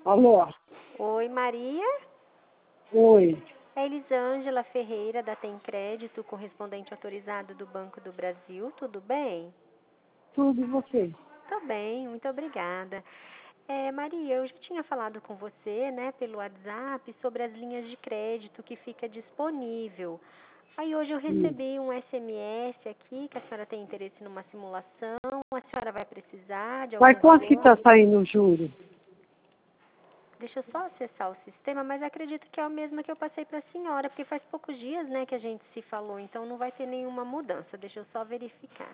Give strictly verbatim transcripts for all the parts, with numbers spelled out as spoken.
Alô? Oi, Maria? Oi. É Elisângela Ferreira, da Tem Crédito, correspondente autorizado do Banco do Brasil. Tudo bem? Tudo e você? Tô bem, muito obrigada. É, Maria, eu já tinha falado com você, né, pelo WhatsApp, sobre as linhas de crédito que fica disponível. Aí hoje eu Hum. recebi um S M S aqui que a senhora tem interesse numa simulação. A senhora vai precisar de algum Mas quanto que valor? tá saindo o juro? Deixa eu só acessar o sistema, mas acredito que é o mesmo que eu passei para a senhora, porque faz poucos dias, né, que a gente se falou, então não vai ter nenhuma mudança. Deixa eu só verificar.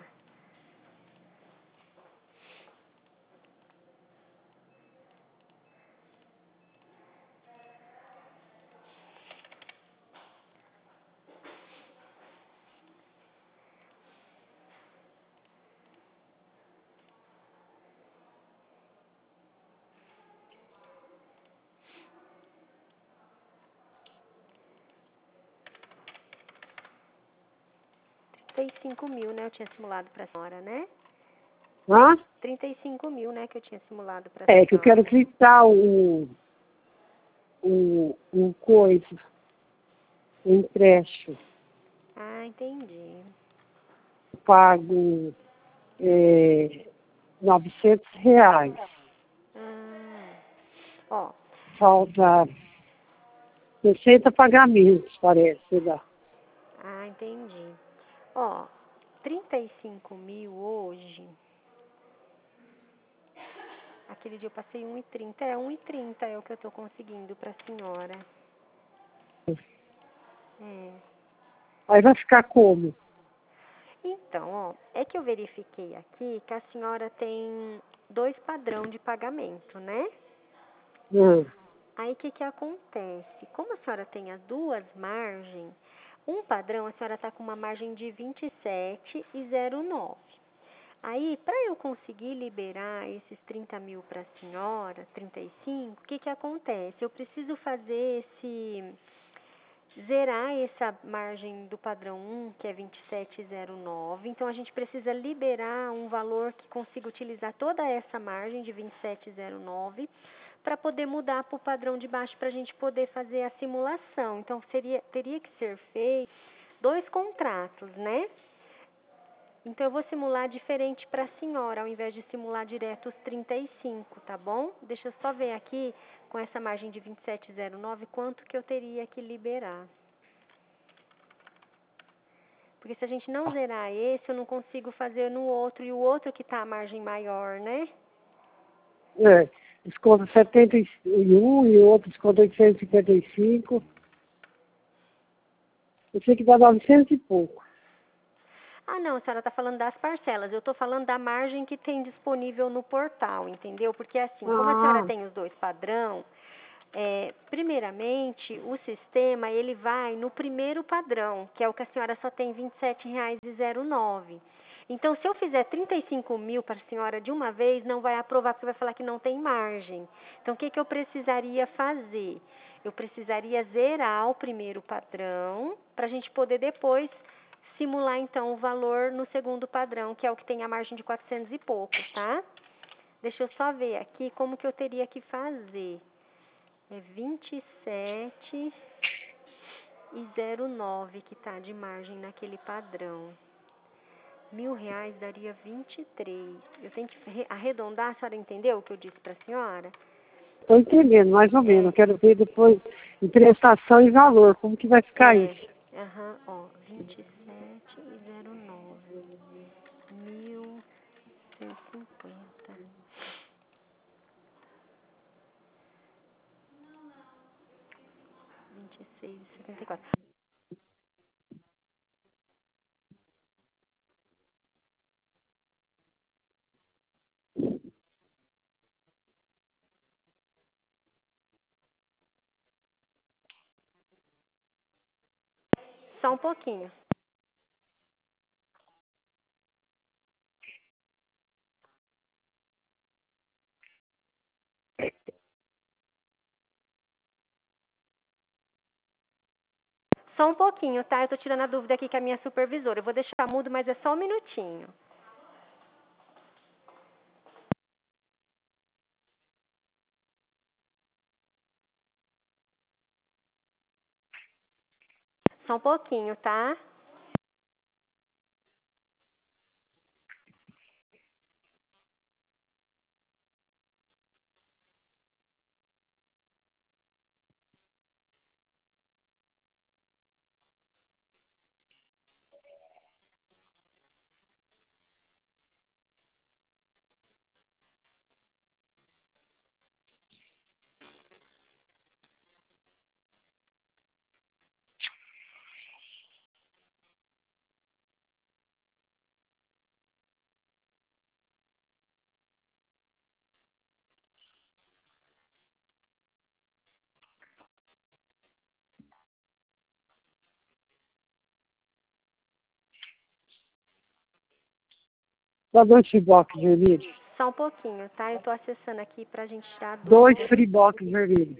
trinta e cinco mil, né, eu tinha simulado para a senhora, né? Hã? trinta e cinco mil, né, que eu tinha simulado para a É senhora. que eu quero quitar o, o, o coisa, o empréstimo. Ah, entendi. Eu pago é, novecentos reais. Ah, ó, Falta sessenta pagamentos, parece, sei lá. ah, entendi. Ó, trinta e cinco mil hoje. Aquele dia eu passei um e trinta. É, um e trinta é o que eu tô conseguindo para a senhora. É. Aí vai ficar como? Então, ó, é que eu verifiquei aqui que a senhora tem dois padrão de pagamento, né? Hum. Aí o que que acontece? Como a senhora tem as duas margens, um padrão a senhora está com uma margem de vinte e sete e zero nove. Aí, para eu conseguir liberar esses trinta mil para a senhora, trinta e cinco, o que que acontece? Eu preciso fazer esse... zerar essa margem do padrão um, que é vinte e sete e zero nove. Então, a gente precisa liberar um valor que consiga utilizar toda essa margem de vinte e sete e zero nove para poder mudar para o padrão de baixo para a gente poder fazer a simulação. Então, seria, teria que ser feito dois contratos, né? Então, eu vou simular diferente para a senhora, ao invés de simular direto os trinta e cinco, tá bom? Deixa eu só ver aqui, com essa margem de vinte e sete e zero nove, quanto que eu teria que liberar. Porque se a gente não zerar esse, eu não consigo fazer no outro, e o outro que está a margem maior, né? É, desconta setenta e um e o outro desconta oitocentos e cinquenta e cinco. Eu sei que dá novecentos e pouco. Ah, não, a senhora está falando das parcelas. Eu estou falando da margem que tem disponível no portal, entendeu? Porque assim, como a senhora Ah, tem os dois padrão, é, primeiramente, o sistema, ele vai no primeiro padrão, que é o que a senhora só tem vinte e sete reais e zero nove. Então, se eu fizer trinta e cinco mil para a senhora de uma vez, não vai aprovar, porque vai falar que não tem margem. Então, o que, que eu precisaria fazer? Eu precisaria zerar o primeiro padrão, para a gente poder depois simular, então, o valor no segundo padrão, que é o que tem a margem de quatrocentos e pouco, tá? Deixa eu só ver aqui como que eu teria que fazer. É vinte e sete e zero nove que tá de margem naquele padrão. Mil reais daria vinte e três. Eu tenho que arredondar, a senhora entendeu o que eu disse para a senhora? estou entendendo, mais ou menos. É, Eu quero ver depois em prestação e valor, como que vai ficar é, isso. aham, ó, vinte e sete e zero nove. Mil cento e cinquenta. Vinte e seis e setenta e quatro. Só um pouquinho. Só um pouquinho, tá? Eu tô tirando a dúvida aqui com a minha supervisora. Eu vou deixar mudo, mas é só um minutinho. Só um pouquinho, tá? Dá dois fribox vermelhos. Só um pouquinho, tá? Eu tô acessando aqui pra gente tirar a dúvida. Dois fribox vermelhos.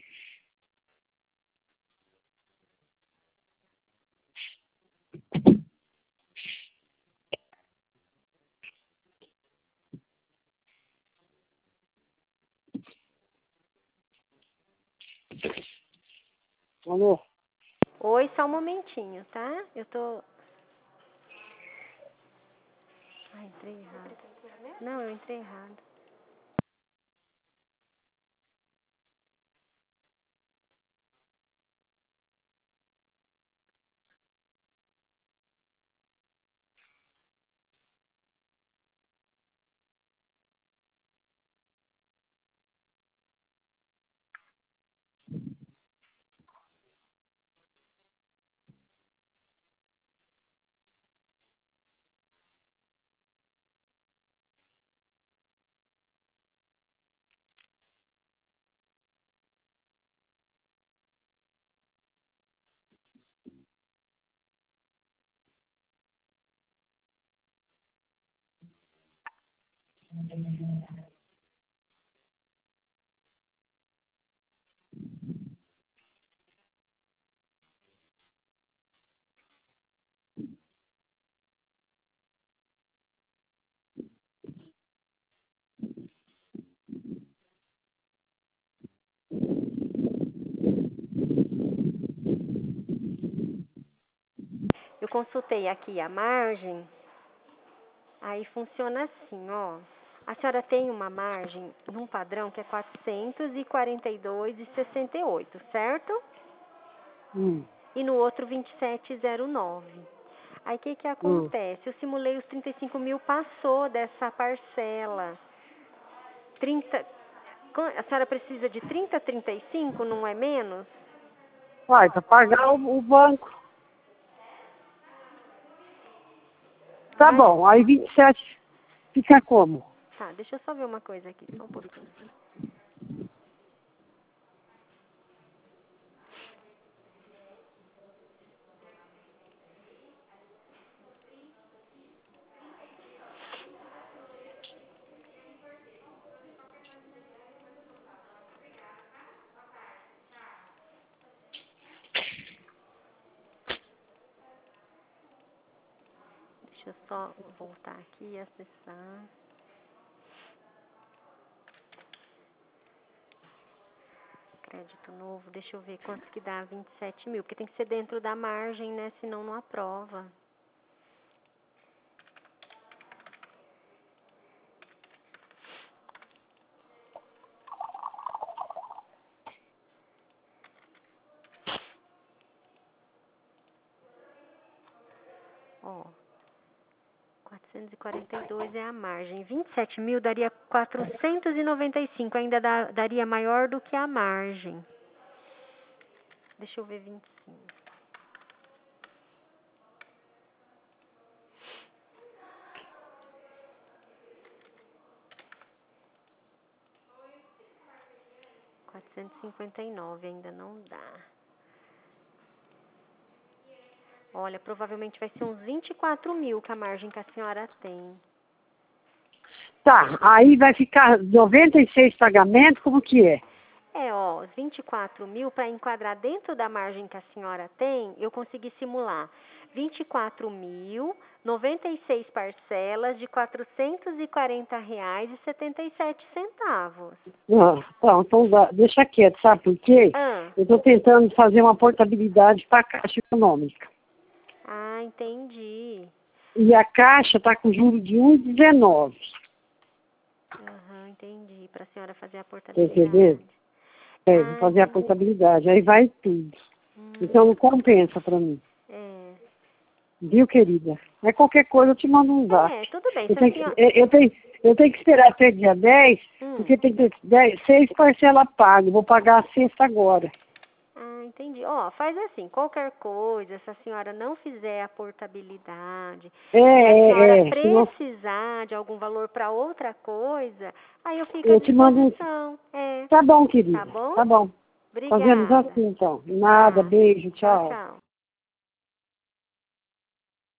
Alô? Oi, só um momentinho, tá? Eu tô... Ai, entrei errado. Não, eu entrei errado. Eu consultei aqui a margem, aí funciona assim, ó. A senhora tem uma margem num padrão que é quatrocentos e quarenta e dois vírgula sessenta e oito, certo? Hum. E no outro vinte e sete vírgula zero nove. Aí o que que acontece? Eu simulei os trinta e cinco mil, passou dessa parcela. trinta, a senhora precisa de trinta, trinta e cinco, não é menos? Vai, pra pagar o, o banco. Tá Mas- bom, aí vinte e sete fica como? Tá, deixa eu só ver uma coisa aqui, só um pouquinho. Deixa eu só voltar aqui e acessar. Crédito novo, deixa eu ver quanto que dá vinte e sete mil, porque tem que ser dentro da margem, né? Senão não aprova. Ó, quatrocentos e quarenta e dois é a margem. vinte e sete mil daria quatrocentos e noventa e cinco, ainda dá, daria maior do que a margem. Deixa eu ver vinte e cinco. quatrocentos e cinquenta e nove ainda não dá. Olha, provavelmente vai ser uns vinte e quatro mil que a margem que a senhora tem. Tá, aí vai ficar noventa e seis pagamentos, como que é? É, ó, os vinte e quatro mil, para enquadrar dentro da margem que a senhora tem, eu consegui simular vinte e quatro mil, noventa e seis parcelas de quatrocentos e quarenta reais e setenta e sete centavos. Ah, tá, então dá- deixa quieto, sabe por quê? Ah, Eu estou tentando fazer uma portabilidade para a Caixa Econômica. Ah, entendi. E a Caixa está com juros de um vírgula dezenove. Aham, entendi. Para a senhora fazer a Tá portabilidade. entendendo? É, vou Ah, fazer a entendi. portabilidade. Aí vai tudo. Hum, Então não compensa para mim. é. Viu, querida? É qualquer coisa, eu te mando um zap. É, tudo bem. Eu Se a tenho, que, senhora... eu, eu tenho, eu tenho que esperar até dia dez, Hum. porque tem que ter dez, seis parcelas pagas. Vou pagar a sexta agora. Ah, entendi. Ó, faz assim, qualquer coisa, se a senhora não fizer a portabilidade, É, e a senhora é, é. Senão precisar de algum valor para outra coisa, aí eu fico à eu te mando um... disposição. É, Tá bom, querida. tá bom? Tá bom. Fazemos Obrigada. assim, então. Nada, Tá. beijo, Tchau, tchau. tchau.